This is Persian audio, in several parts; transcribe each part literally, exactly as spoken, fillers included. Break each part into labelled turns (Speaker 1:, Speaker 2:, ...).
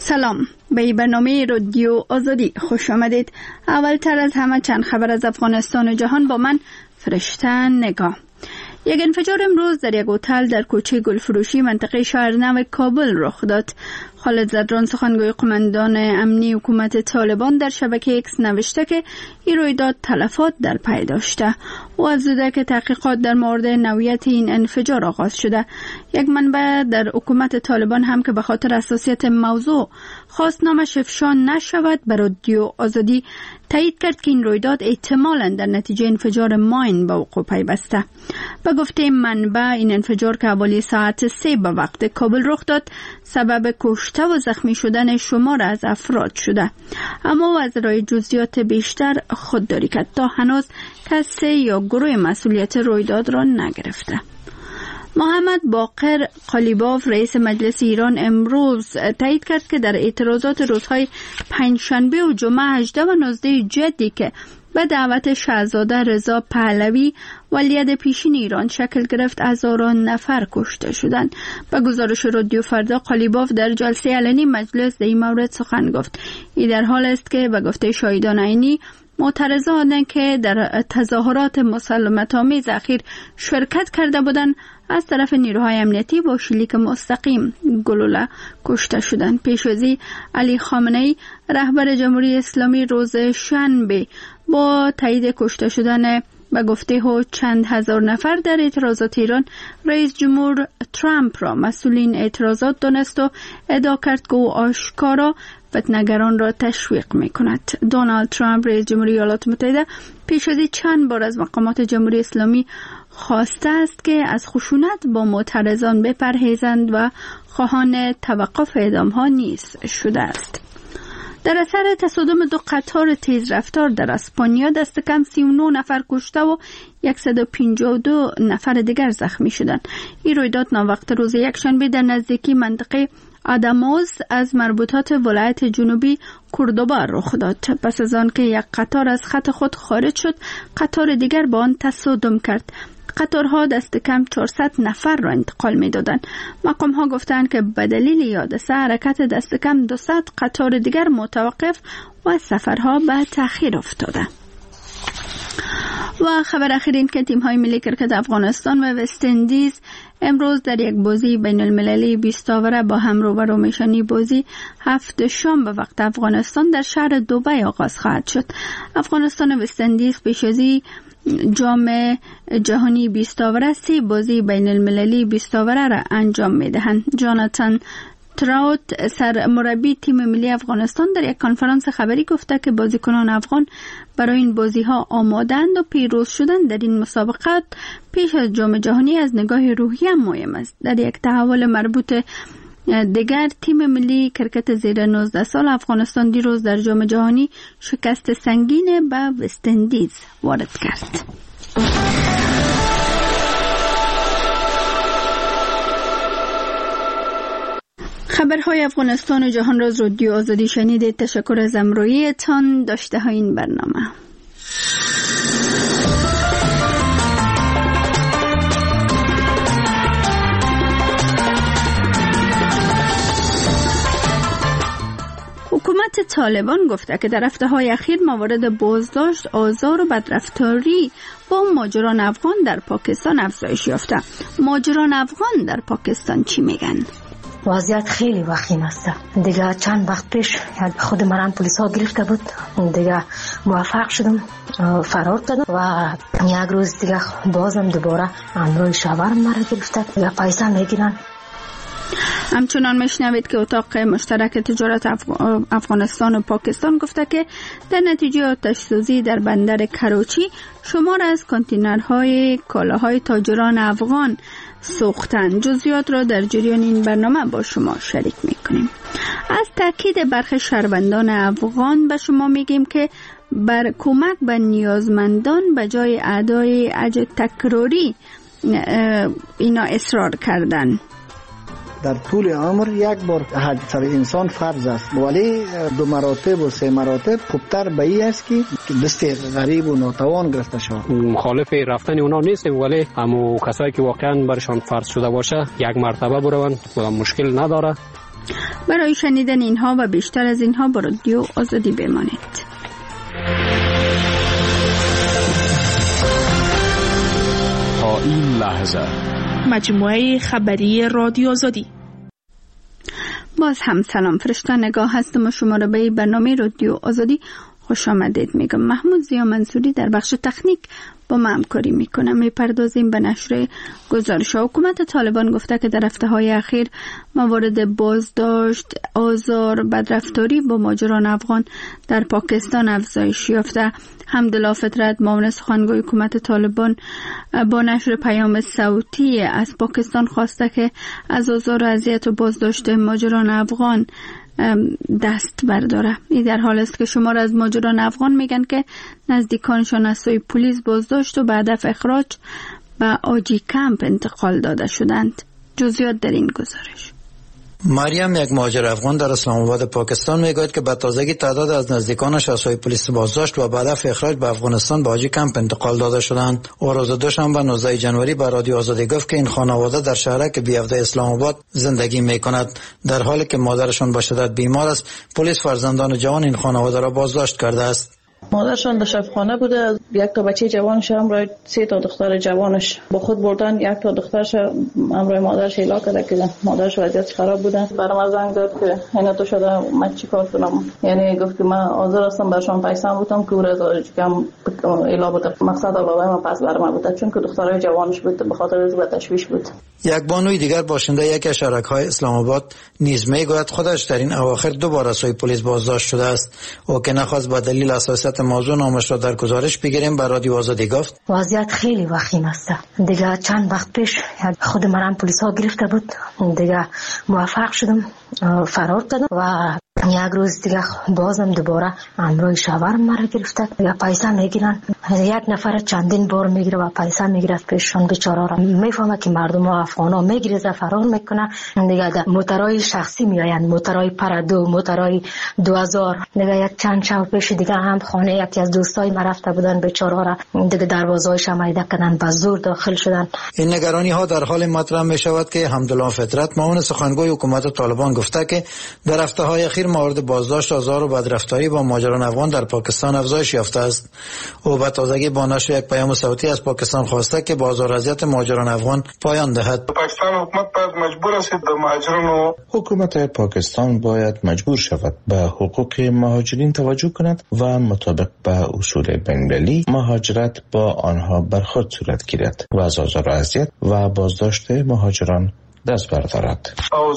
Speaker 1: سلام، به این برنامه رادیو آزادی خوش آمدید. اولتر از همه چند خبر از افغانستان و جهان با من فرشته نگاه. یک انفجار امروز در یک هتل در کوچه گلفروشی منطقه شهرنو کابل رخ داد. خالد زدران سخنگوی قماندان امنی حکومت طالبان در شبکه اکس نوشته که این رویداد تلفات در پی داشته و افزوده که تحقیقات در مورد نوعیت این انفجار آغاز شده. یک منبع در حکومت طالبان هم که به خاطر حساسیت موضوع خواست نامش افشا نشود به رادیو آزادی تایید کرد که این رویداد احتمالاً در نتیجه انفجار ماین به وقوع پیوسته. به گفته منبع این انفجار که حوالی ساعت سه به وقت کابل رخ داد سبب کشته و زخمی شدن شمار از افراد شده، اما وزرای جزئیات بیشتر خودداری کرد تا هنوز کسی یا گروه مسئولیت رویداد را نگرفته. محمد باقر قالیباف رئیس مجلس ایران امروز تایید کرد که در اعتراضات روزهای پنجشنبه و جمعه هجده و نوزده جدی که به دعوت شاهزاده رضا پهلوی ولیعهد پیشین ایران شکل گرفت هزاران نفر کشته شدند. به گزارش رادیو فردا قالیباف در جلسه علنی مجلس در این مورد سخن گفت. این در حال است که به گفته شاهدان عینی معترضان که در تظاهرات مسالمت‌آمیز اخیر شرکت کرده بودند از طرف نیروهای امنیتی با شلیک مستقیم گلوله کشته شدند. پیش از این علی خامنه‌ای رهبر جمهوری اسلامی روز شنبه با تایید کشته شدن به گفته ها چند هزار نفر در اعتراضات ایران رئیس جمهور ترامپ را مسئول این اعتراضات دانست و ادعا کرد که او آشکارا فتنه‌گران را تشویق می کند. دونالد ترامپ رئیس جمهوری ایالات متحده پیش از این چند بار از مقامات جمهوری اسلامی خواسته است که از خشونت با معترضان بپرهیزند و خواهان توقف اعدام ها نیز شده است. در اثر تصادم دو قطار تیز رفتار در اسپانیا دست کم سی و نه نفر کشته و صد و پنجاه و دو نفر دیگر زخمی شدند. این رویداد ناوقت روز یکشنبه در نزدیکی منطقه آداموز از مربوطات ولایت جنوبی کوردوبا رخ داد. پس از آن که یک قطار از خط خود خارج شد، قطار دیگر با آن تصادم کرد. قطارها دست کم چهارصد نفر را انتقال می دادن. مقام ها گفتند که به دلیل این حادثه حرکت دست کم دویست قطار دیگر متوقف و سفرها به تأخیر افتاده. و خبر اخیر این که تیم های ملی کرکت افغانستان و وست اندیز امروز در یک بازی بین المللی بیست آوره با هم روبرو میشن. بازی هفت شام به وقت افغانستان در شهر دبی آغاز خواهد شد. افغانستان و وست اندیز پیش از جام جهانی بیست آوره سه بازی بین المللی بیست آوره را انجام میدهند. جاناتان تراوت سرمربی تیم ملی افغانستان در یک کنفرانس خبری گفته که بازیکنان افغان برای این بازی ها آمادند و پیروز شدن در این مسابقات پیش از جام جهانی از نگاه روحی هم مهم است. در یک تحول مربوط دیگر تیم ملی کرکت زیر نوزده سال افغانستان دیروز در جام جهانی شکست سنگین به وست اندیز وارد کرد. خبرهای افغانستان و جهان را از رادیو آزادی شنیدید. تشکر از همراهیتان. داشته های این برنامه. حکومت طالبان گفته که در هفته‌های اخیر موارد بازداشت، آزار و بدرفتاری با مهاجران افغان در پاکستان افزایش یافته. مهاجران افغان در پاکستان چی میگن؟
Speaker 2: وضعیت خیلی وخیم است. دیگه چند وقت پیش خود مران پلیس ها گرفته بود، دیگه موفق شدم فرار کردم و یک روز دیگه بازم دوباره امروی شاورم مرا گرفته یا پیسه میگیرن.
Speaker 1: همچنان میشنوید که اتاق مشترک تجارت افغانستان و پاکستان گفته که در نتیجه آتش سوزی در بندر کراچی شمار از کانتینرهای کالاهای تاجران افغان سوختند. جزئیات را در جریان این برنامه با شما شریک میکنیم. از تاکید برخی شهروندان افغان به شما میگیم که بر کمک به نیازمندان به جای ادای اجر تکراری اینا اصرار کردند.
Speaker 3: در طول عمر یک بار حج سر انسان فرض است، ولی دو مراتب و سه مراتب خوبتر به این است که دست غریب و ناتوان گرفته شود.
Speaker 4: مخالف رفتن اونا نیستیم، ولی همو کسایی که واقعا برشان فرض شده باشه یک مرتبه بروند و مشکل نداره.
Speaker 1: برای شنیدن اینها و بیشتر از اینها با رادیو آزادی بمانید.
Speaker 5: تا این لحظه
Speaker 6: مجموعه خبری رادیو آزادی.
Speaker 1: باز هم سلام، فرشته نگاه هستم و شما را به برنامه رادیو آزادی خوش آمدید میگم. محمود زیا منصوری در بخش تکنیک با ما همکاری میکنم. میپردازیم به نشر گزارش. حکومت طالبان گفته که در هفته‌های اخیر موارد بازداشت، آزار، بدرفتاری با مهاجران افغان در پاکستان افزایش یافته. حمدالله فطرت، معاون سخنگوی حکومت طالبان، با نشر پیام صوتی از پاکستان خواسته که از آزار و اذیت و بازداشت مهاجران افغان دست برداره. این در حال است که شمار از مهاجران افغان میگن که نزدیکانشان از سوی پلیس بازداشت و بعد از اخراج به آجی کمپ انتقال داده شدند. جزئیات در این گزارش.
Speaker 7: مریم، یک مهاجر افغان در اسلام آباد پاکستان، میگوید که به تازگی تعداد از نزدیکانش از سوی پلیس بازداشت و بعد از اخراج به افغانستان به آجی کمپ انتقال داده شدند. او روز دوشنبه نوزده جنوری به رادیو آزادی گفت که این خانواده در شهرک بی هفده اسلام آباد زندگی میکند. در حالی که مادرشان به شدت بیمار است، پلیس فرزندان جوان این خانواده را بازداشت کرده است.
Speaker 8: مادرشان در شفاخانه بوده، یک تا بچه جوانش همراه سه تا دختر جوانش با خود بردن. یک تا دخترش همراه مادرش ایلا کرده که مادرش وضعیت خراب بوده. برام زنگ داد که اینا تو شده، من چیکار کنم؟ یعنی گفت که من حاضر هستم برشون پیسام بودم که اون از کم ایلا بوده. مقصد علاوه من پس برام بوده چون که دخترای جوانش بود، به خاطر از به تشویش بود. یک
Speaker 7: بانوی دیگر باشنده یک از شهرک‌های اسلام آباد نیز میگوید خودش در این اواخر دوباره سوی پلیس بازداشت شده است. او که نخواست به دلیل اساسیت موضوع نامش را در گزارش بگیریم بر رادیو آزادی گفت
Speaker 2: وضعیت خیلی وخیم است. دیگه چند وقت پیش خود مرام پلیس ها گرفته بود، دیگه موفق شدم فرار کردم و یک روز دیگه بازم دوباره همراه شوهرم مرا گرفته. یا پیسه میگیرن، یک نفر چندین بار میگیره و پیسه میگیره پیششون. بیچاره را میفهمه که مردم افغانا میگیره فرار میکنه. دیگه موترای شخصی میآیند، موترای پرادو، موترای دو هزار. دیگه یک چند شب پیش دیگه هم خانه یکی از دوستای ما رفته بودن، بیچاره را دیگه دروازه‌اش مایده کردن، به زور داخل شدن.
Speaker 7: این نگرانی ها در حال مطرح می شود که حمدالله فطرت، معاون سخنگوی حکومت طالبان، گفته که در هفته‌های اخیر مورد بازداشت، آزار و بدرفتاری با مهاجران افغان در پاکستان افزایش یافته است. او به تازگی با نشر یک پیام صوتی از پاکستان خواسته که با آزار و اذیت مهاجران افغان پایان دهد.
Speaker 9: پاکستان حکومت باید مجبور است به مهاجران حکومت پاکستان باید مجبور شود به حقوق مهاجرین توجه کند و مطابق به اصول بین‌المللی مهاجرت با آنها برخورد صورت گیرد و از آزار و اذیت و بازداشت مهاجران دست بردارد.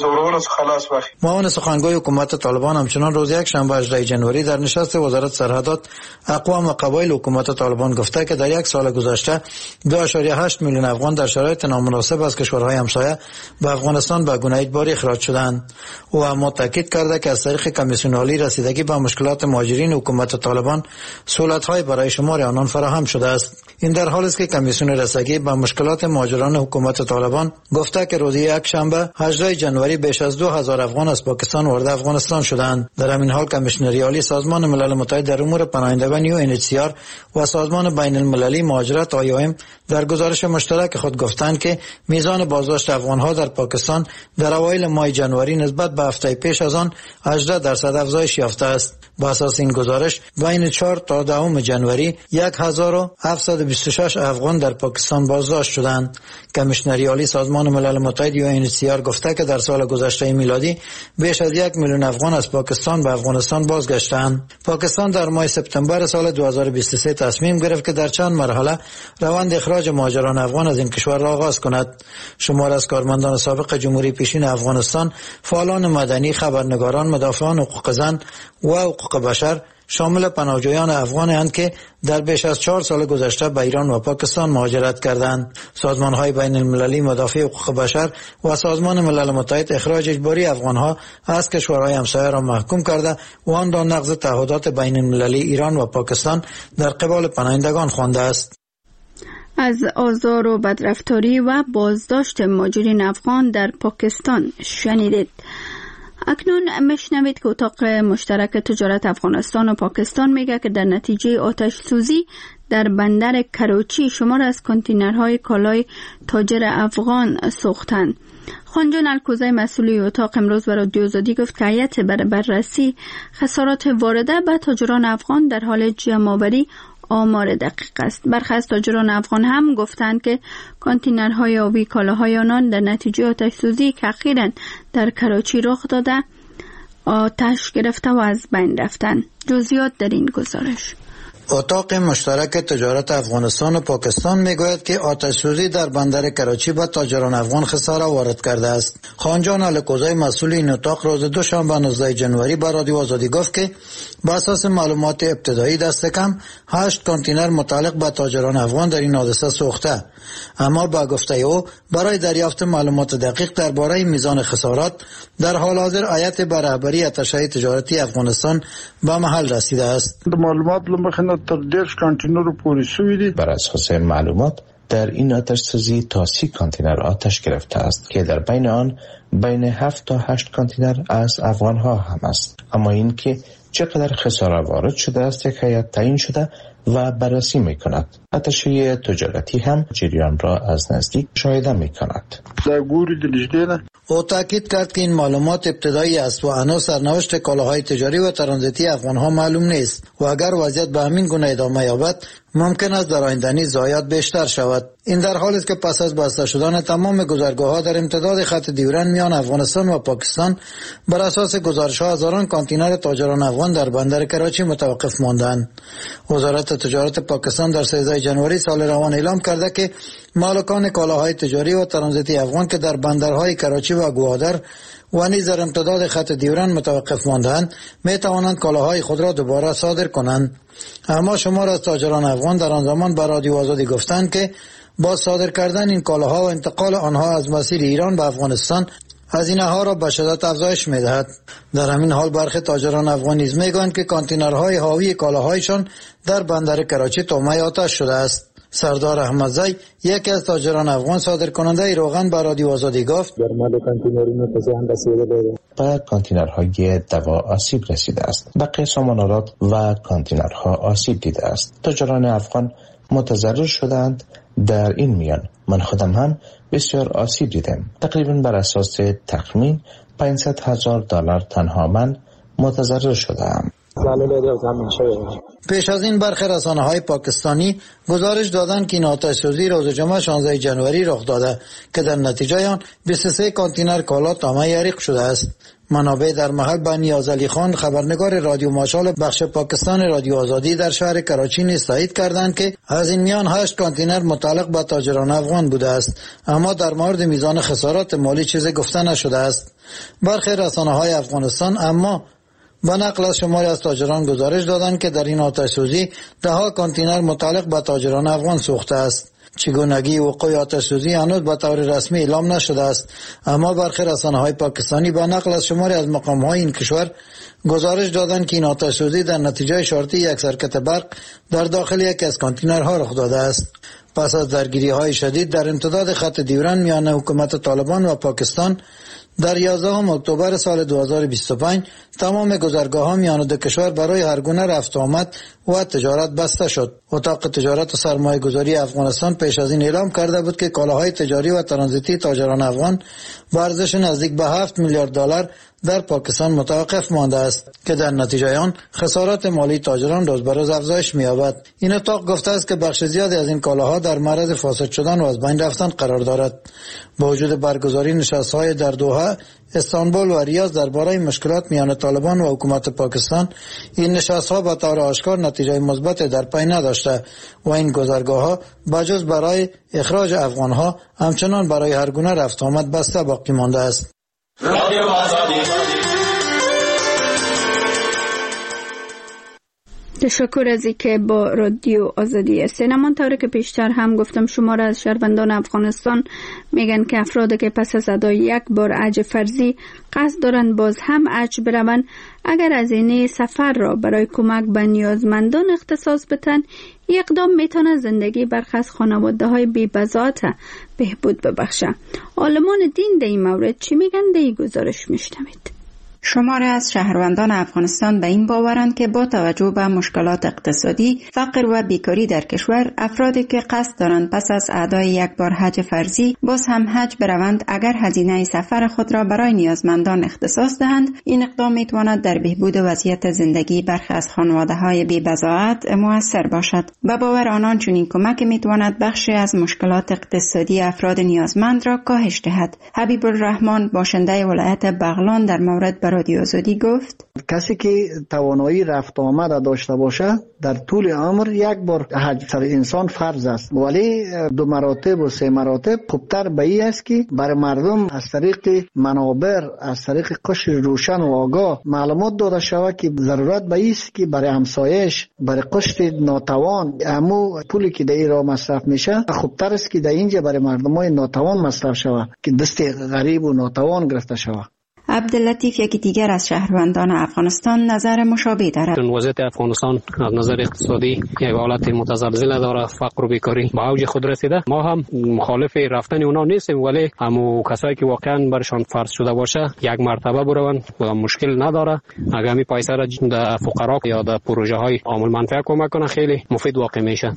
Speaker 7: معاون سخنگوی حکومت طالبان همچنان روز یک شنبه هجدهم جنوری در نشست وزارت سرحدات اقوام و قبایل حکومت طالبان گفته که در یک سال گذشته دو ممیز هشت میلیون افغان در شرایط نامناسب از کشورهای همسایه به افغانستان به گونه اجباری اخراج شدند. او اما تاکید کرده که از طریق کمیسیون عالی رسیدگی به مشکلات مهاجرین حکومت طالبان سهولت‌های برای شمار آنان فراهم شده است. این در حالی است که کمیسیون رسیدگی به مشکلات مهاجران حکومت طالبان گفته که روز یک شنبه هجدهم جنوری بیش از دو هزار افغان از پاکستان وارد افغانستان شدند. در همین حال کمیشنری عالی سازمان ملل متحد در امور پناهندگان یو ان اچ سی آر و سازمان بین المللی مهاجرت آی او ام در گزارش مشترک خود گفتند که میزان بازداشت افغان‌ها در پاکستان در اوایل ماه جنوری نسبت به هفته پیش از آن هجده درصد افزایش یافته است. با اساس این گزارش بین چهار تا دهم جنوری هزار و هفتصد و بیست و شش افغان در پاکستان بازداشت شدند. کمیشنری عالی سازمان ملل متحد یو ان اچ سی آر گفته که در سال گذشته میلادی بیش از یک میلیون افغان از پاکستان به افغانستان بازگشتند. پاکستان در ماه سپتامبر سال دو هزار و بیست و سه تصمیم گرفت که در چند مرحله روند اخراج مهاجران افغان از این کشور را آغاز کند. شمار از کارمندان سابق جمهوری پیشین افغانستان، فعالان مدنی، خبرنگاران، مدافعان حقوق زن و حقوق بشر شامل پناهجویان افغانند که در بیش از چهار سال گذشته به ایران و پاکستان مهاجرت کردند. سازمان‌های بین المللی مدافع حقوق بشر و سازمان ملل متحد اخراج اجباری افغان‌ها از کشورهای همسایه را محکوم کرده و آن را نقض تعهدات بین المللی ایران و پاکستان در قبال پناهندگان خوانده است.
Speaker 1: از آزار و بدرفتاری و بازداشت مهاجرین افغان در پاکستان شنیدید. اکنون میشنوید که اتاق مشترک تجارت افغانستان و پاکستان میگه که در نتیجه آتش سوزی در بندر کراچی شمار از کانتینرهای کالای تاجر افغان سوختند. خانجان الکوزی مسئول اتاق امروز برای رادیو آزادی گفت که هیئت برای بررسی خسارات وارده به تاجران افغان در حال جمع‌آوری آمار دقیق است. برخی از تاجران افغان هم گفتند که کانتینرهای آبی کالاهای آنان در نتیجه آتش سوزی که اخیراً در کراچی رخ داده آتش گرفته و از بین رفتند. جزئیات در این گزارش.
Speaker 7: اتاق مشترک تجارت افغانستان و پاکستان میگوید که آتش سوزی در بندر کراچی به تاجران افغان خساره وارد کرده است. خانجان الکوزی مسئول این اتاق روز دوشنبه نوزدهم ژانویه به رادیو آزادی گفت که بر اساس معلومات ابتدایی دست کم هشت کانتینر متعلق به تاجران افغان در این حادثه سوخته، اما با گفته او برای دریافت معلومات دقیق درباره میزان خسارات در حال حاضر هیئت به رهبری اتشه تجارتی افغانستان به محل رسیده است.
Speaker 10: معلومات لمخنه تر دیرش کانتینر پوری شوی دی.
Speaker 9: بر اساس معلومات در این آتش سوزی تا سی کانتینر آتش گرفته است که در بین آن بین هفت تا هشت کانتینر از افغان ها هم است. اما این که چقدر خساره وارد شده است یک هیئت تعیین شده و بررسی می کند. اتشه تجارتی هم جریان را از نزدیک مشاهده می کند.
Speaker 7: او تاکید کرد که این معلومات ابتدایی است و هنوز سرنوشت کالاهای تجاری و ترانزیتی افغان ها معلوم نیست و اگر وضعیت به همین گونه ادامه یابد ممکن است در آینده نیز ضایعات بیشتر شود. این در حالی است که پس از بسته شدن تمام گذرگاه ها در امتداد خط دیورن میان افغانستان و پاکستان بر اساس گزارش ها هزاران کانتینر تاجران افغان در بندر کراچی متوقف ماندند. وزارت تجارت پاکستان در سیزدهم ژانویه سال روان اعلام کرده که مالکان کالاهای تجاری و ترانزیتی افغان که در بندرهای کراچی و گوادر و نیز در امتداد خط دیورن متوقف ماندند می توانند کالاهای خود را دوباره صادر کنند. اما شمار از تاجران افغان در آن زمان به رادیو آزادی گفتند که با صادر کردن این کالاها و انتقال آنها از مسیر ایران به افغانستان هزینه ها را به شدت افزایش می دهد. در همین حال برخی تاجران افغان نیز می گویند که کانتینرهای حاوی کالاهایشان در بندر کراچی تومه آتش شده است. سردار احمدزی یکی از تاجران افغان صادر کننده روغن به رادیو آزادی گفت
Speaker 9: به کانتینرهای دوا آسیب رسیده است. بقیه سامانالات و کانتینرها آسیب دیده است. تاجران افغان متضرر شدند. در این میان من خودم هم بسیار آسیب دیدم. تقریبا بر اساس تخمین پانصد هزار دلار تنها من متضرر شدم.
Speaker 7: پیش از این برخی رسانه‌های پاکستانی گزارش دادند که این آتش سوزی روز جمعه شانزدهم ژانویه رخ داده که در نتیجه آن بیست و سه کانتینر کالا طعمه یریق شده است. منابع در محل به نیازعلی خان خبرنگار رادیو ماشال بخش پاکستان رادیو آزادی در شهر کراچی نیز تایید کردند که از این میان هشت کانتینر متعلق به تاجران افغان بوده است، اما در مورد میزان خسارات مالی چیزی گفته نشده است. برخی رسانه‌های افغانستان اما با نقل از شماری از تاجران گزارش دادند که در این آتش سوزی ده ها کانتینر متعلق به تاجران افغان سوخته است. چگونگی وقوع آتش سوزی هنوز به طور رسمی اعلام نشده است، اما برخی رسانه‌های پاکستانی با نقل از شماری از مقام‌های این کشور گزارش دادند که این آتش سوزی در نتیجه شارتی یک سرکت برق در داخل یکی از کانتینرها رخ داده است. پس از درگیری‌های شدید در امتداد خط دیورن میان حکومت طالبان و پاکستان در یازدهم اکتبر سال دو هزار و بیست و پنج تمام گذرگاه‌ها میان دو کشور برای هر گونه رفت و آمد و تجارت بسته شد. اتاق تجارت و سرمایه‌گذاری افغانستان پیش از این اعلام کرده بود که کالاهای تجاری و ترانزیتی تاجران افغان با ارزش نزدیک به هفت میلیارد دلار در پاکستان متوقف مانده است که در نتیجه آن خسارات مالی تاجران روز به روز افزایش می‌یابد. این اتاق گفته است که بخش زیادی از این کالاها در معرض فاسد شدن و از بین رفتن قرار دارد. با وجود برگزاری نشست‌های در دوحه، استانبول و ریاض درباره مشکلات میان طالبان و حکومت پاکستان، این نشست‌ها به طور آشکار نتیجه مثبت در پی نداشته و این گذرگاه‌ها بجز برای اخراج افغان‌ها همچنان برای هر گونه رفت آمد بسته باقی مانده است. رادیو آزادی.
Speaker 1: تشکر از اینکه با رادیو آزادی هستین. همانطور که پیشتر هم گفتم شمار از شهروندان افغانستان میگن که افرادی که پس از ادای یک بار حج فرضی قصد دارند باز هم حج بروند، اگر هزینه سفر را برای کمک به نیازمندان اختصاص بدن، این اقدام میتونه زندگی برخی از خانواده های بی بضاعت بهبود ببخشه. عالمان دین در این مورد چی میگن؟ در این گزارش میشنوید.
Speaker 11: شماری از شهروندان افغانستان به این باورند که با توجه به مشکلات اقتصادی، فقر و بیکاری در کشور، افرادی که قصد دارند پس از ادای یک بار حج فرضی باز هم حج بروند اگر هزینه سفر خود را برای نیازمندان اختصاص دهند، این اقدام میتواند در بهبود وضعیت زندگی برخی از خانواده‌های بی‌بضاعت مؤثر باشد. به باور آنان چنین کمک میتواند بخشی از مشکلات اقتصادی افراد نیازمند را کاهش دهد. حبیب الرحمن باشنده ولایت بغلان در مورد رادیو آزادی گفت:
Speaker 3: کسی که توانایی رفت آمد داشته باشه در طول عمر یک بار حج سر انسان فرض است، ولی دو مراتب و سه مراتب خوبتر به این است که برای مردم از طریق منابر، از طریق قشر روشن و آگاه معلومات داده شود که ضرورت به این است که برای همسایش، برای قشر ناتوان امو پولی که در این راه مصرف میشه خوبتر است که در اینجا برای مردمای ناتوان مصرف شود که دست غریب و ناتوان گرفته شود.
Speaker 11: عبداللطیف یکی دیگر از شهروندان افغانستان نظر مشابه دارد.
Speaker 4: وضعیت افغانستان از نظر اقتصادی یک حالت متزلزل داره، فقر و بیکاری به اوج خود رسیده. ما هم مخالف رفتن اونا نیستیم، ولی همو کسایی که واقعا برشان فرض شده باشه یک مرتبه بروند و مشکل نداره. اگر می پیسه را در فقرا یا در پروژه های عامل منفعه کمک کنه خیلی مفید واقع میشه.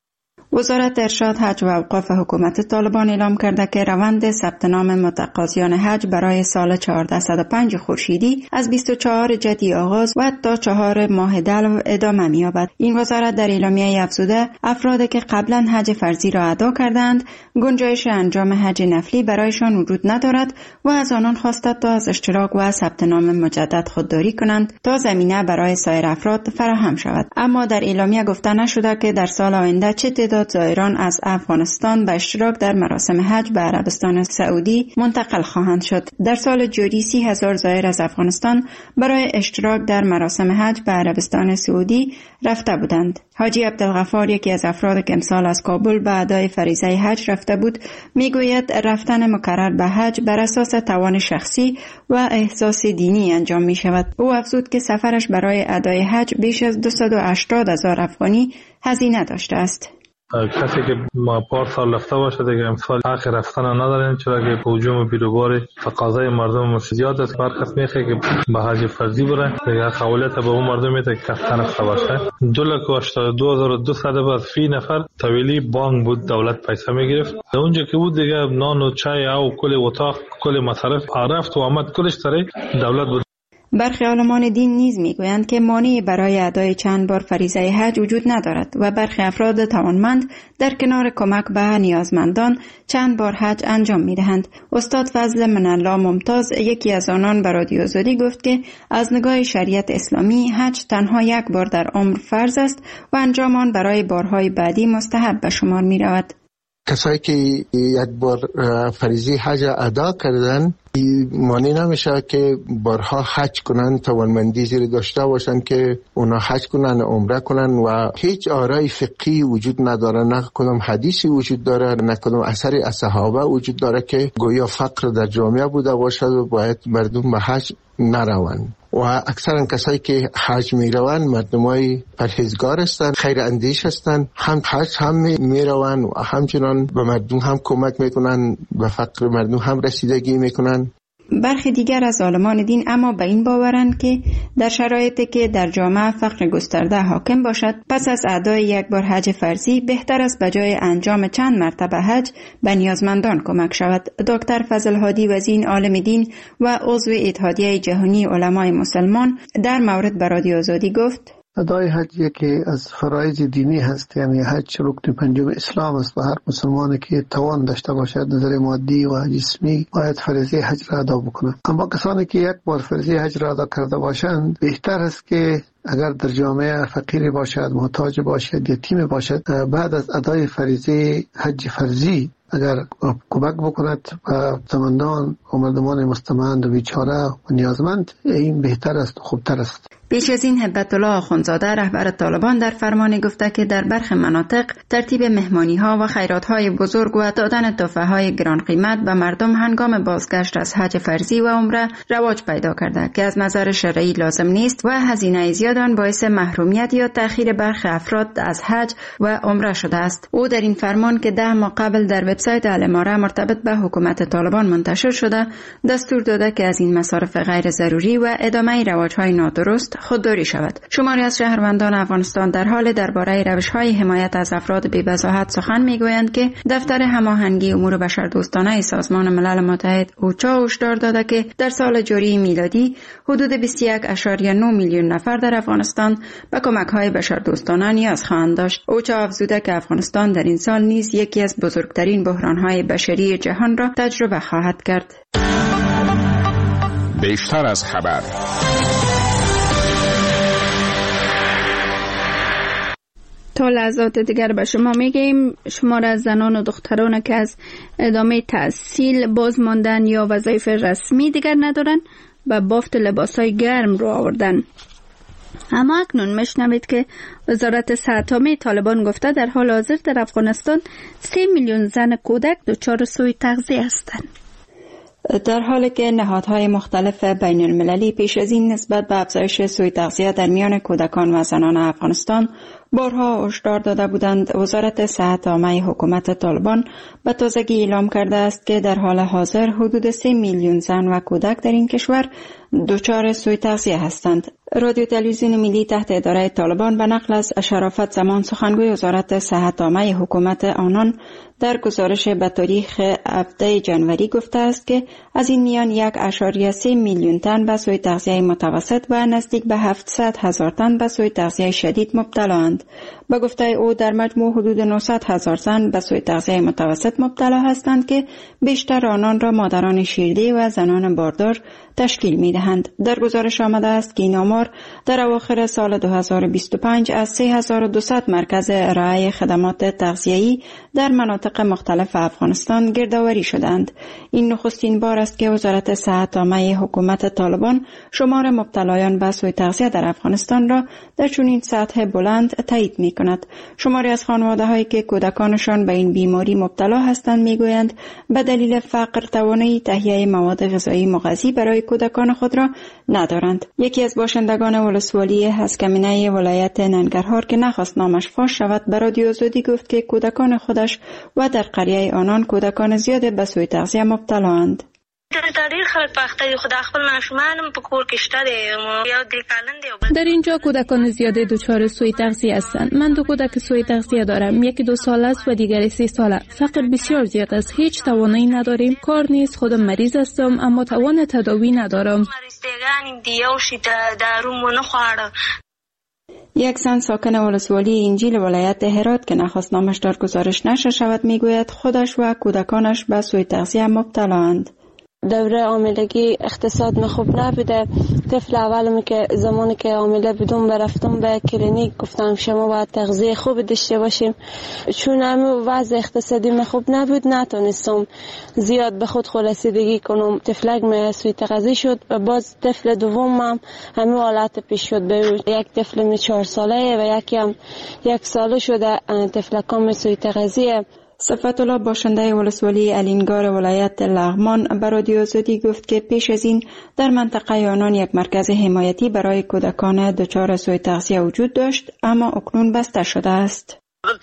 Speaker 11: وزارت ارشاد، حج و اوقاف حکومت طالبان اعلام کرده که روند ثبت نام متقاضیان حج برای سال چهاردهصد و پنج خورشیدی از بیست و چهارم جدی آغاز و تا چهارم ماه دلو ادامه می‌یابد. این وزارت در اعلامیه افزوده افرادی که قبلا حج فرضی را ادا کردند گنجایش انجام حج نفلی برایشان وجود ندارد و از آنان خواسته تا از اشتراک و ثبت نام مجدد خودداری کنند تا زمینه برای سایر افراد فراهم شود. اما در اعلامیه گفته نشده که در سال آینده چه تعداد زائران از افغانستان به اشتراک در مراسم حج به عربستان سعودی منتقل خواهند شد. در سال جاری سی هزار زائر از افغانستان برای اشتراک در مراسم حج به عربستان سعودی رفته بودند. حاجی عبدالغفار، یکی از افراد که امسال از کابل به ادای فریضه حج رفته بود، میگوید رفتن مکرر به حج بر اساس توان شخصی و احساس دینی انجام می شود. او افزود که سفرش برای ادای حج بیش از دویست و هشتاد هزار افغانی هزینه داشته است.
Speaker 12: کسی که ما پارسال رفته باشه دیگه امسال حق رفتن نداریم، چرا که هجوم بیروبار تقاضای مردم زیاد است. هر کس میخواد که به حج فرضی بره دیگه قابلیت به اون مردم میده که رفتن رفته باشه. دو لک و هشتاد و دو هزار و دویست بعد فی نفر طویلی بانک بود، دولت پیسه میگرفت. اونجا که بود دیگه نان و چای او کل اتاق کل مصرف رفت و آمد کلش سره دولت بود.
Speaker 11: برخی عالمان دین نیز میگویند که مانعی برای ادای چند بار فریضه حج وجود ندارد و برخی افراد توانمند در کنار کمک به نیازمندان چند بار حج انجام میدهند. استاد فضل منالله ممتاز، یکی از آنان، به رادیو آزادی گفت که از نگاه شریعت اسلامی حج تنها یک بار در عمر فرض است و انجام آن برای بارهای بعدی مستحب به شمار می رود.
Speaker 13: کسایی که یک بار فریضه حج ادا کردن مانع نمیشه که بارها حج کنن، توانمندی زیر داشته باشن که اونا حج کنن، عمره کنن و هیچ آرای فقهی وجود نداره، نه کدام حدیثی وجود داره، نه کدام اثری از صحابه وجود داره که گویا فقر در جامعه بوده باشد و باید مردم به حج نروند. و اکثرا کسایی که حج میروند مردمای پرهیزگار هستند، خیر اندیش هستند، هم حج هم میروند و همچنان به مردم هم کمک میکنن، به فقر مردم هم رسیدگی میکنن.
Speaker 11: برخی دیگر از عالمان دین اما به این باورند که در شرایطی که در جامعه فقر گسترده حاکم باشد، پس از ادای یک بار حج فرضی بهتر است به جای انجام چند مرتبه حج به نیازمندان کمک شود. دکتر فضل هادی وزین، عالم دین و عضو اتحادیه جهانی علمای مسلمان، در مورد به رادیو آزادی گفت:
Speaker 14: ادای حج یکی از فرایض دینی هست، یعنی حج رکن پنجم اسلام است و هر مسلمانی که توان داشته باشد نظر مادی و جسمی باید فریضه حج را ادا بکنه. اما کسانی که یک بار فریضه حج را ادا کرده باشند بهتر است که اگر در جامعه فقیر باشد، محتاج باشد، یتیم باشد، بعد از ادای فریضه حج فرضی اگر کمک بکند و زمندان و مردمان مستمند و بیچاره و نیازمند، این بهتر است و خوبتر است.
Speaker 11: پیش از این هبت الله آخوندزاده رهبر طالبان در فرمانی گفته که در برخی مناطق ترتیب مهمانی ها و خیرات های بزرگ و دادن تحفه های گران قیمت به مردم هنگام بازگشت از حج فرضی و عمره رواج پیدا کرده که از نظر شرعی لازم نیست و هزینه زیاد آن باعث محرومیت یا تأخیر برخی افراد از حج و عمره شده است. او در این فرمان که ده ماه قبل در وبسایت الاماره مرتبط به حکومت طالبان منتشر شده دستور داده که از این مصارف غیر ضروری و ادامه رواج‌های نادرست خودداری شود. شماری از شهروندان افغانستان در حال درباره روش‌های حمایت از افراد بی‌وضاحت سخن می‌گویند که دفتر هماهنگی امور بشردوستانه سازمان ملل متحد اوچا هشدار داده که در سال جاری میلادی حدود بیست و یک ممیز نه میلیون نفر در افغانستان به کمک‌های بشردوستانه نیاز خواهند داشت. اوچا افزوده که افغانستان در این سال نیز یکی از بزرگترین بحران‌های بشری جهان را تجربه خواهد کرد.
Speaker 5: بیشتر از خبر.
Speaker 1: تا لحظات دیگر به شما میگیم شمار از زنان و دختران که از ادامه تحصیل باز ماندن یا وظایف رسمی دیگر ندارن به بافت لباسای گرم رو آوردن. اما اکنون میشنوید که وزارت صحت عامه طالبان گفته در حال حاضر در افغانستان سه میلیون زن کودک دچار سوء تغذیه هستند.
Speaker 11: در حالی که نهادهای مختلف بین المللی پیش از این نسبت به افزایش سوء تغذیه در میان کودکان و زنان افغانستان بارها هشدار داده بودند، وزارت صحت عامه حکومت طالبان به تازگی اعلام کرده است که در حال حاضر حدود سه میلیون زن و کودک در این کشور دچار سوء تغذیه هستند. رادیو تلویزیون ملی تحت اداره طالبان به نقل از شرافت زمان سخنگوی وزارت صحت عامه حکومت آنان در گزارش به تاریخ هفدهم ژانویه گفته است که از این میان یک ممیز سه میلیون تن به سوء تغذیه متوسط و نزدیک به هفتصد هزار تن به سوء تغذیه شدید مبتلااند. به گفته او در مجموع حدود نهصد هزار زن به سوء تغذیه متوسط مبتلا هستند که بیشتر آنان را مادران شیرده و زنان باردار تشکیل می دهند. در گزارش آمده است که این آمار در اواخر سال دو هزار و بیست و پنج از سه هزار و دویست مرکز ارائه خدمات تغذیه‌ای در مناطق مختلف افغانستان گردآوری شدند. این نخستین بار است که وزارت صحت عامه حکومت طالبان شمار مبتلایان به سوء تغذیه در افغانستان را در چنین سطح بلند تایید می کند. شماری از خانواده هایی که کودکانشان به این بیماری مبتلا هستند می گویند به دلیل فقر توانایی تهیه مواد غذایی مغذی برای کودکان خود را ندارند. یکی از باشندگان ولسوالی هسکمینه ولایت ننگرهار که نخواست نامش فاش شود به رادیو آزادی گفت که کودکان خودش و در قریه آنان کودکان زیاد به سوء تغذیه مبتلااند.
Speaker 15: در اینجا کودکان زیاده دچار سوء تغذیه هستند. من دو کودک سوء تغذیه دارم، یکی دو سال است و دیگری سه ساله. فقر بسیار زیاد است، هیچ توانایی نداریم. کار نیست، خودم مریض هستم اما توان تداوی ندارم.
Speaker 11: یک زن ساکن ولسوالی انجیل ولایت هرات که نخواست نامش در گزارش نشر شود میگوید خودش و کودکانش به سوء تغذیه مبتلااند.
Speaker 16: دوره حاملگی اقتصاد من خوب نبوده. طفل اولم که زمانی که حامله بودم برفتم به کلینیک گفتم شما باید تغذیه خوب داشته باشیم. چون همه وضع اقتصادی من خوب نبود نتونستم زیاد به خود رسیدگی کنم. طفلک من سوء تغذیه شد و باز طفل دومم همه حالت پیش شد. به یک طفل من چهار ساله و یکی هم یک ساله شده طفلکام سوء تغذیه.
Speaker 11: صفت الله باشنده ولسوالی الینگار ولایت لغمان به رادیو آزادی گفت که پیش از این در منطقه آنان یک مرکز حمایتی برای کودکان دچار سوء تغذیه وجود داشت اما اکنون بسته شده است.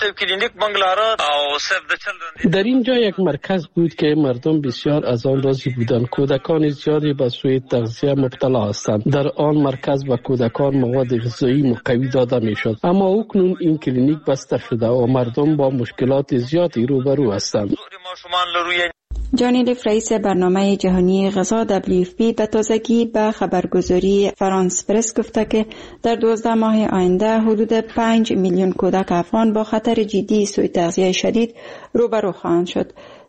Speaker 17: در اینجا یک مرکز بود که مردم بسیار از آن راضی بودند. کودکان زیادی به سوء تغذیه مبتلا هستند. در آن مرکز به کودکان مواد غذایی مقوی داده میشد، اما اکنون این کلینیک بسته شده و مردم با مشکلات زیادی روبرو هستند.
Speaker 11: جانی لیف رئیس برنامه جهانی غذا دبلیو اف پی به تازگی به خبرگزاری فرانس پرس گفته که در دوازده ماه آینده حدود پنج میلیون کودک افغان با خطر جدی سوء تغذیه شدید روبرو خواهند شد.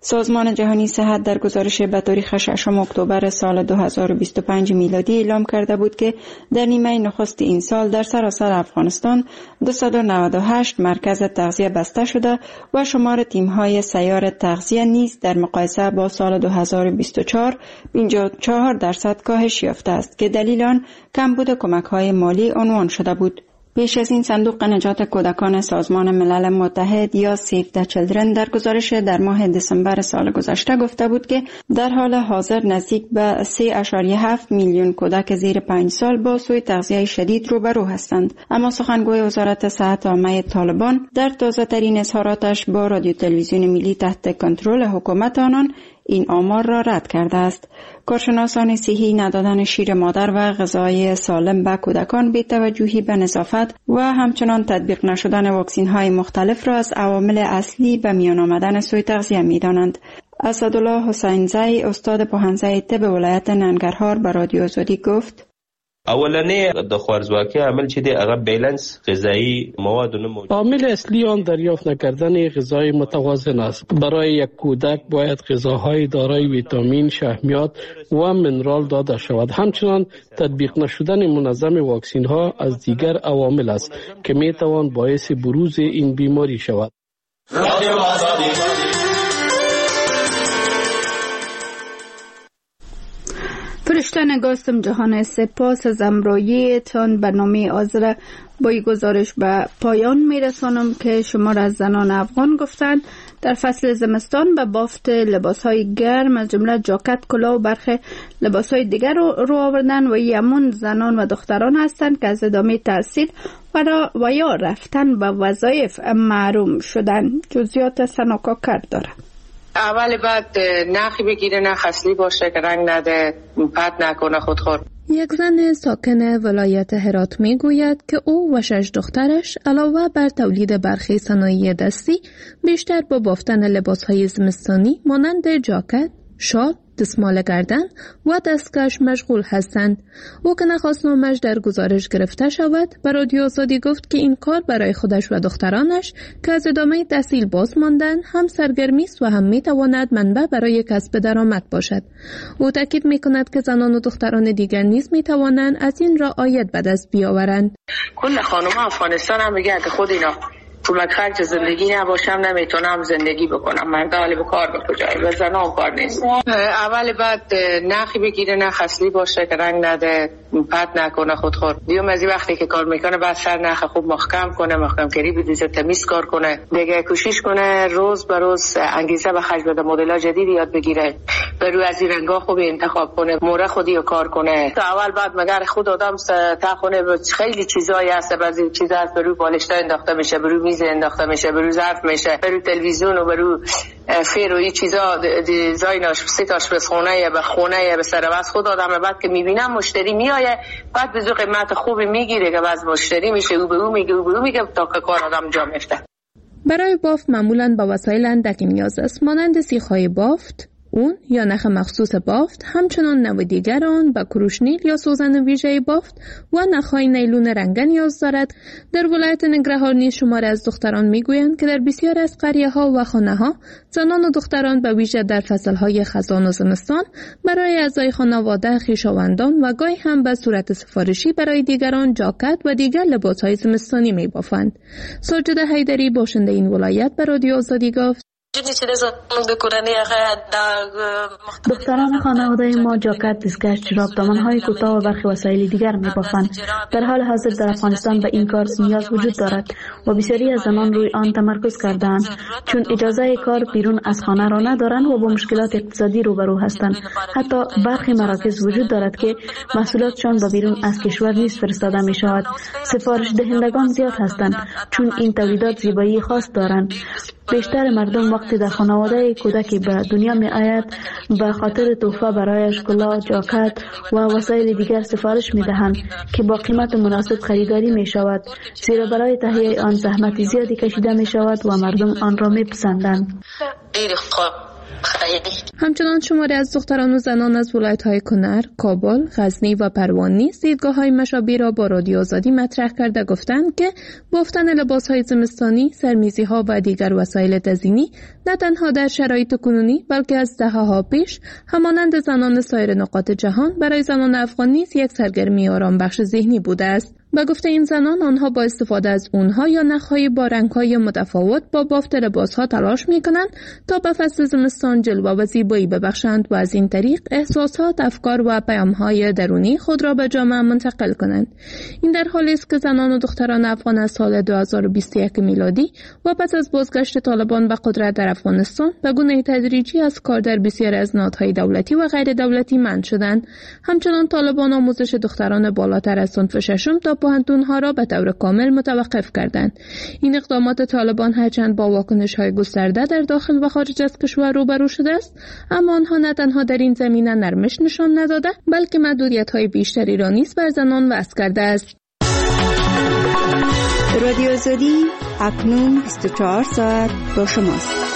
Speaker 11: سازمان جهانی صحت در گزارش به تاریخ ششم اکتبر سال دو هزار و بیست و پنج میلادی اعلام کرده بود که در نیمه نخست این سال در سراسر افغانستان دویست و نود و هشت مرکز تغذیه بسته شده و شمار تیم‌های سیار تغذیه نیز در مقایسه با سال دو هزار و بیست و چهار پنجاه و چهار درصد کاهش یافته است که دلیل آن کمبود کمک‌های مالی عنوان شده بود. پیش از این صندوق نجات کودکان سازمان ملل متحد یا سیو د چیلدرن در گزارش در ماه دسامبر سال گذشته گفته بود که در حال حاضر نزدیک به سه ممیز هفت میلیون کودک زیر پنج سال با سوء تغذیه شدید روبرو هستند. اما سخنگوی وزارت صحت عامه طالبان در تازه ترین اظهاراتش با رادیو تلویزیون ملی تحت کنترل حکومت آنان این آمار را رد کرده است. کارشناسان صحی ندادن شیر مادر و غذای سالم به کودکان بی توجهی به نظافت و همچنان تطبیق نشدن واکسین های مختلف را از عوامل اصلی به میان آمدن سوء تغذیه می دانند. اسدالله حسین زی استاد پوهنځی طب ولایت ننګرهار به رادیو آزادی گفت:
Speaker 18: اولنی د خوارزواکی عامل چې دی هغه بیلنس غذایی مواد نه موجود.
Speaker 17: عامل اصلی آن دریافت نکردن غذای متوازن است. برای یک کودک باید غذاهای دارای ویتامین، شحمیات و منرال داده شود. همچنان تطبیق نشدن منظم واکسین ها از دیگر عوامل است که می توان باعث بروز این بیماری شود.
Speaker 1: فرشته نگاستم جهان، سپاس از امراییتان. برنامه آذر با این گزارش به پایان میرسانم که شما را از زنان افغان گفتن در فصل زمستان به بافت لباسهای گرم از جمله جاکت، کلاه و برخی لباسهای دیگر رو, رو آوردن و یمون زنان و دختران هستند که از ادامه تحصیل و, و یا رفتن به وظایف محروم شدن. جزئیات سناکا کرد داره.
Speaker 19: اول بعد نخی بگیره، نخ اصلی باشه که رنگ نده، پت نکنه خودخور.
Speaker 15: یک زن ساکن ولایت هرات می گوید که او و شش دخترش علاوه بر تولید برخی صنایع دستی بیشتر با بافتن لباسهای زمستانی مانند جاکت، شال، دستمال گردن و دستکش مشغول هستند. او که نخواست نامش در گزارش گرفته شود به رادیو آزادی گفت که این کار برای خودش و دخترانش که از ادامه تحصیل باز ماندن هم سرگرمی است و هم می تواند منبع برای کسب درآمد باشد. او تاکید می کند که زنان و دختران دیگر نیز می توانند از این راه عاید به دست بیاورند.
Speaker 19: کل خانم افغانستان هم میگه که خود اینا کمک خرج زندگی نباشم نمیتونم زندگی بکنم. مرد حالی به کار به کجایی و زنان کار نیست. اول بعد نخی بگیره، نخ اصلی باشه که رنگ نده، پت نکنه خودخور. دیوم از وقتی که کار میکنه بعد سر نخ خوب محکم کنه، محکم کری بدوزه، تمیز کار کنه، دیگه کوشش کنه روز به روز انگیزه به خرج بده، مدل‌ها جدید یاد بگیره، برو از این رنگا خوب انتخاب کنه، موره خودی رو کار کنه. تا اول بعد مگر خود آدم تا خونه خیلی چیزایی هست، بعضی چیزا هست برو بالشتا انداخته میشه، برو میز انداخته میشه، برو ظرف میشه، برو تلویزیون و برو فیر و این چیزا دیزاینش سیتاش به خونه به خونه به سر واس خود آدم بعد که میبینم مشتری میآیه بعد به ذوق قیمت خوبی میگیره که باز مشتری میشه، او به او میگه او به او میگه تا که کار آدم جا میفته.
Speaker 15: برای بافت معمولاً با وسایل اندکی نیاز است مانند سیخ‌های بافت، اون یا نخ مخصوص بافت، همچنان نوع دیگر آن با کروشنیل یا سوزن ویژه بافت و نخهای نیلون رنگی نیاز دارد. در ولایت ننګرهار نیز شماری از دختران میگویند که در بسیار از قریه‌ها و خانه‌ها زنان و دختران به ویژه در فصل‌های خزان و زمستان برای اعضای خانواده، خویشاوندان و گاهی هم به صورت سفارشی برای دیگران جاکت و دیگر لباس‌های زمستانی می‌بافند. ساجده حیدری باشنده این ولایت به رادیو آزادی گفت:
Speaker 20: دختران خانواده ما جاکت، دستکش، جوراب، دامن‌های کوتاه و برخی وسایل دیگر می‌بافند. در حال حاضر در افغانستان به این کار نیاز وجود دارد و بسیاری از زنان روی آن تمرکز کرده‌اند چون اجازه کار بیرون از خانه را ندارند و با مشکلات اقتصادی روبرو هستند. حتی برخی مراکز وجود دارد که محصولاتشان به بیرون از کشور نیز فرستاده می‌شود. سفارش دهندگان زیاد هستند چون این تولیدات زیبایی خاص دارند. بیشتر مردم وقتی در خانواده کودکی به دنیا می آید به خاطر تحفه برایش کلاه، جاکت و وسایل دیگر سفارش می دهند که با قیمت مناسب خریداری می شود، زیرا برای تهیه آن زحمت زیادی کشیده می شود و مردم آن را می پسندند.
Speaker 15: همچنان شماری از دختران و زنان از ولایت‌های کنر، کابل، غزنی و پروان نیز دیدگاه‌های مشابه را با رادیو آزادی مطرح کرده گفتند که بافتن لباس‌های زمستانی، سرمیزی‌ها و دیگر وسایل تزیینی نه تنها در شرایط کنونی بلکه از دهه‌ها پیش همانند زنان سایر نقاط جهان برای زنان افغان نیز یک سرگرمی آرام بخش ذهنی بوده است. به گفته این زنان، آنها با استفاده از اونها یا نخ‌های با رنگ‌های متفاوت با بافت لباس‌ها تلاش می‌کنند تا به فصل زمستان جلوه و زیبایی ببخشند و از این طریق احساسات، افکار و پیام‌های درونی خود را به جامعه منتقل کنند. این در حالی است که زنان و دختران افغان از سال دو هزار و بیست و یک میلادی و پس از بازگشت طالبان به قدرت در افغانستان به گونه تدریجی از کار در بسیاری از نهادهای دولتی و غیر دولتی منع شدند. همچنان طالبان آموزش دختران بالاتر از صنف ششم تا پوهنتون‌ها را به طور کامل متوقف کردند. این اقدامات طالبان هرچند با واکنش‌های گسترده در داخل و خارج از کشور روبرو شده است، اما آنها نه تنها در این زمینه نرمش نشان نداده بلکه محدودیت‌های بیشتری را نیز بر زنان وضع کرده است.
Speaker 11: رادیو آزادی اکنون بیست و چهار ساعت با شماست.